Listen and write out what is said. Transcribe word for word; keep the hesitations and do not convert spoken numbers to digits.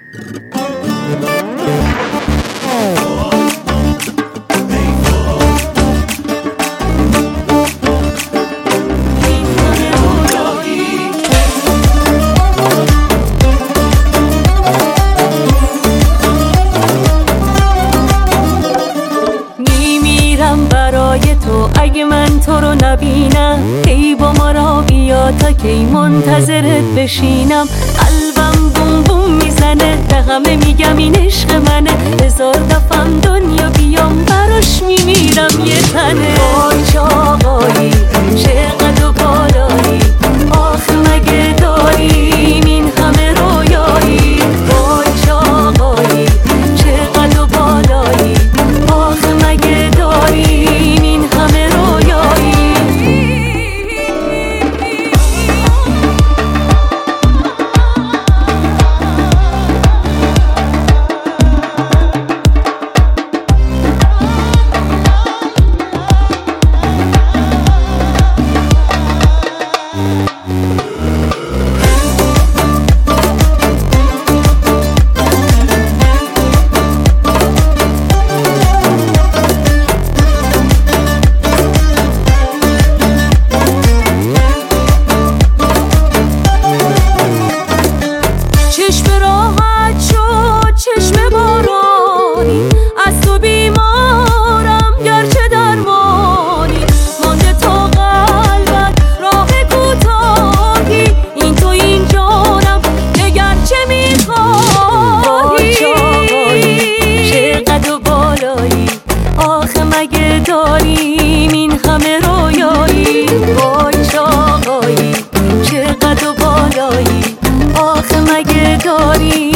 اگه من تو رو نبینم ای با ما را بیا تا کی منتظرت بشینم. قلبم بوم بوم میزنه به همه میگم این عشق منه، هزار دفعم دنیا بیام براش میمیرم یه تنه. وای چه آقایی چقدر و بالایی، آخ مگه داریم این همه رویایی. وای چه آقایی چقدر و بالایی، آخ مگه داریم این همه رویایی. داریم این همه رویایی. وای چه آقایی چقدر و بالایی، آخه مگه داریم